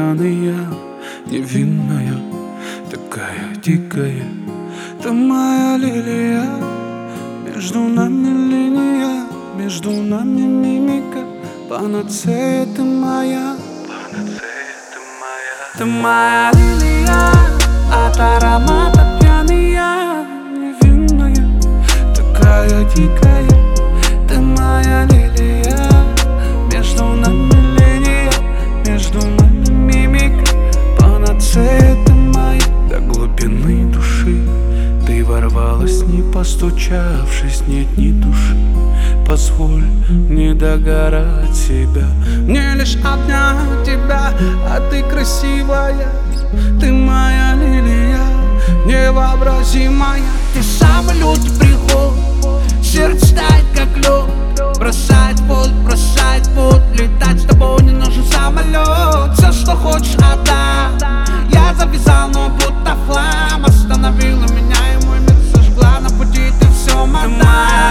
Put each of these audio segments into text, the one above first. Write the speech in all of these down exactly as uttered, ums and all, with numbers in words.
пьяная, невинная, такая дикая. Ты моя лилия, между нами линия, между нами мимика. Панацея ты моя, панацея ты моя. Ты моя лилия, от аромата пьяная, невинная, такая дикая. Ты моя лилия, между нами линия, между нами мимика. Панацея ты моя, до глубины души ты ворвалась, не постучавшись, нет ни души. Позволь не догорать себя, мне лишь обнять тебя, а ты красивая. Ты моя лилия, невообразимая. Ты самый лютый приход, сердце тает как лед, бросать путь, бросать путь, летать с тобой не нужен самолет. Все, что хочешь, отдам. Я завязал, но будто флам остановила меня, и мой мир сожгла. На пути ты все мотай.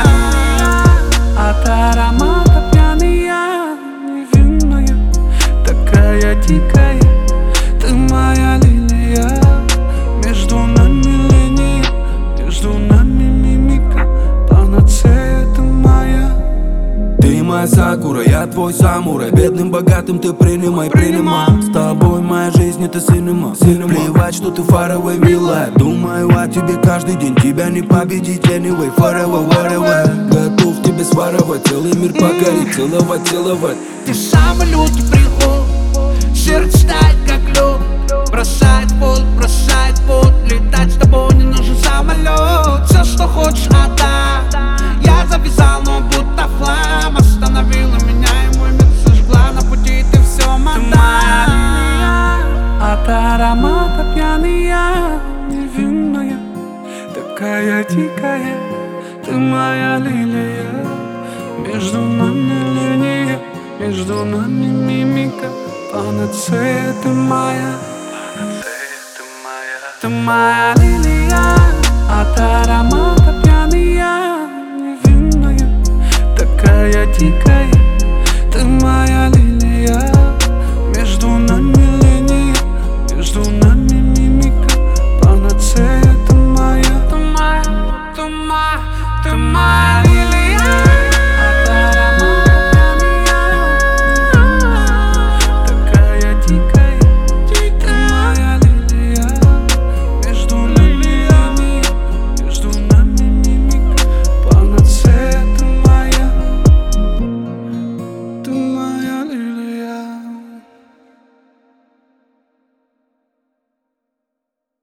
От аромата пьяная, невинная, такая дикая. Ты моя лилия, между нами линия, между нами мимика. Панацея ты моя. Ты моя сакура, я твой самурай. Бедным, богатым ты принимай, принимай. С тобой моя жизнь это синема. Плевать, что ты faraway, милая. Думаю о тебе каждый день, тебя не победить anyway. Forever, whatever. Готов тебе своровать, целый мир покорить, целовать, целовать. Ты самый лютый приход, сердце тает как лед, бросать путь, бросать путь, летать с тобой не нужен самолет. Все, что хочешь, отдам. Я завязал, но будто флам остановила меня, и мой мир сожгла. На пути ты все мотай. От аромата пьяная, невинная, такая дикая. Ты моя лилия, между нами линия, между нами мимика. Панацея ты моя, панацея ты моя. Ты моя лилия, от аромата пьяная, невинная, такая дикая. Ты моя лилия.